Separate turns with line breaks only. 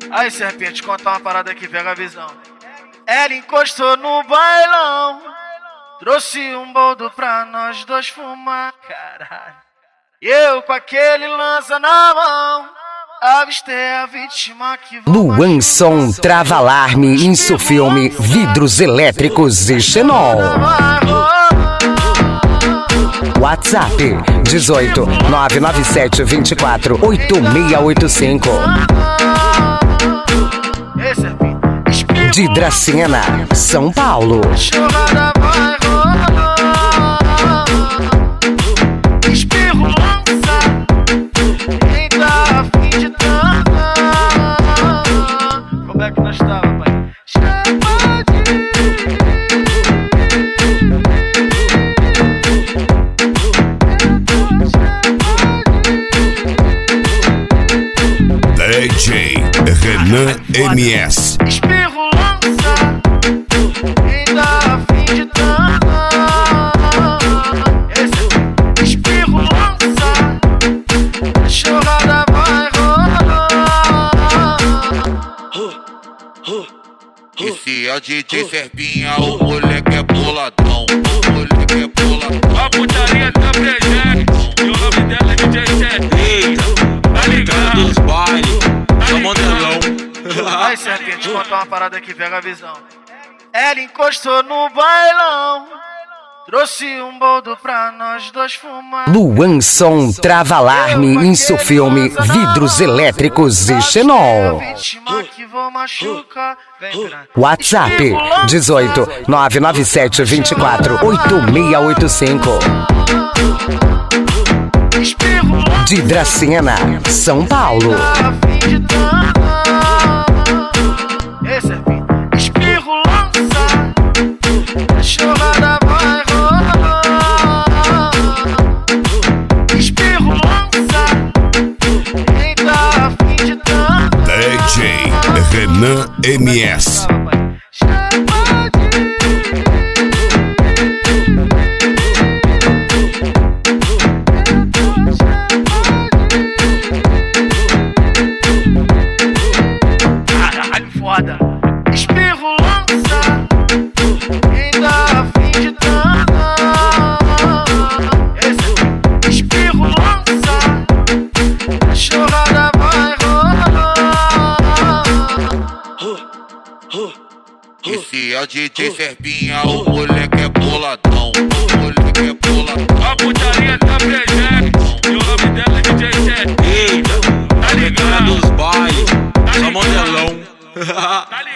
Aí, serpente, contar uma parada que pega a visão. Ela encostou no bailão, trouxe um boldo pra nós dois fumar, caralho. E eu com aquele lança na mão, avistei a vítima que
Luanson Trava-Alarme, Insufilme, vidros elétricos e xenol. WhatsApp 18 997 24 8685. De Dracena, São Paulo.
Chorada vai rolar, espirro lança, quem tá afim de dançar. Como é que nós tava, pai? Chama de
DJ Renan MS.
espirro lança, quem tá afim de dançar. Esse espirro lança, chorada vai rolar.
Esse é o DJ Serpinha, o moleque é boladão, o moleque é boladão. A putaria tá presente, e o nome dela é DJ Serpinha. Tá ligado dos bailes, tá modelão.
Aí, serpente, contar uma parada que pega a visão. Ela encostou no bailão, trouxe um boldo pra nós dois fumar.
Luanson Trava-Alarme, Insufilme, vidros elétricos e xenol. WhatsApp 18 997 24 8685. De Dracena, São Paulo.
Espirro lança, chorada vai rolar. Espirro lança, quem tá afim de dançar.
DJ Renan MS.
Caralho, foda. Espirro lança, quem tá afim de dançar. Esse espirro lança, chorada vai rolar.
Esse é o DJ Serpinha, o moleque é boladão, o moleque é boladão. A putaria tá presente, e o nome dela é DJ Serpinha. Tá ligado dos bailes, tá modelão.